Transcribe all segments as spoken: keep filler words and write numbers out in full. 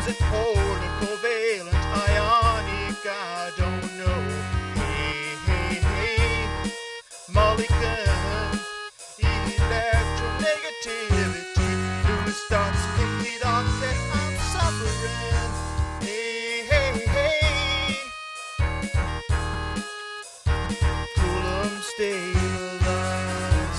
Is it polar, covalent, ionic? I don't know. Hey, hey, hey, molecule, electronegativity, Lewis dots, complete octet, I'm suffering. Hey, hey, hey, Coulomb stabilized.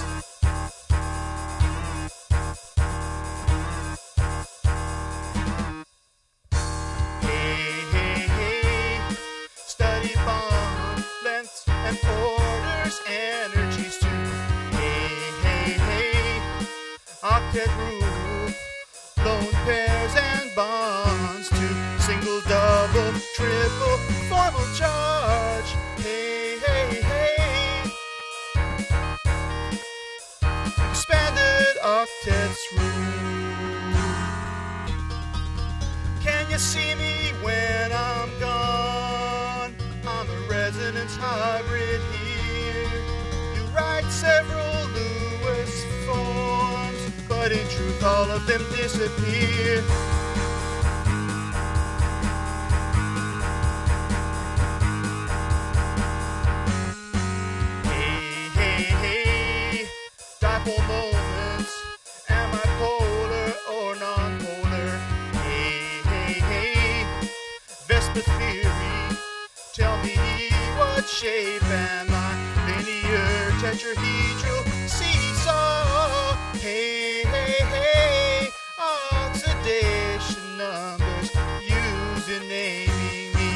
Hey, hey, hey, study bond lengths and orders, energies too. Hey, hey, hey, octet rule, lone pairs and bonds to single, double, triple, formal charge. Hey, hey, hey, expanded octets rule. Can you see me when I'm gone? I'm a resonance hybrid here. You write several Lewis forms, but in truth all of them disappear. Hey, hey, hey, dipole moments, am I polar or non-polar? Hey, hey, hey, Vespa theory, tell me what shape am I? Linear, tetrahedral, seesaw. Hey, hey, hey, oxidation numbers used in naming me.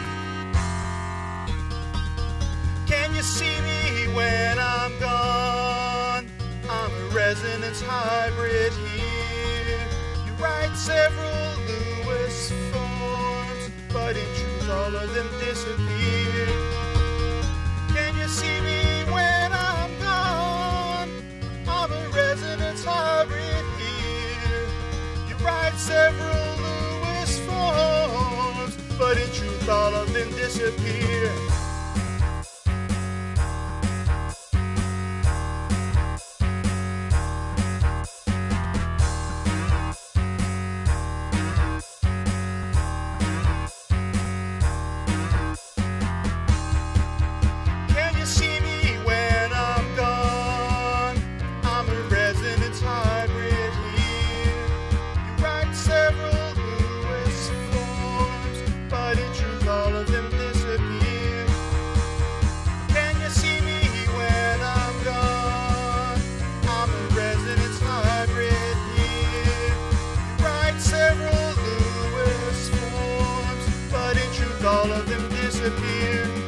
Can you see me when I'm gone? I'm a resonance hybrid here. You write several Lewis forms, but in truth all of them disappear. Can you see me when I'm gone? I'm a resonance hybrid here. You write several Lewis forms, but in truth all of them disappear. Can you see me when I'm gone? I'm a resonance hybrid here. You write several Lewis forms, but in truth all of them disappear. Can you see me when I'm gone? I'm a resonance hybrid here. You write several Lewis forms, but in truth all of them disappear.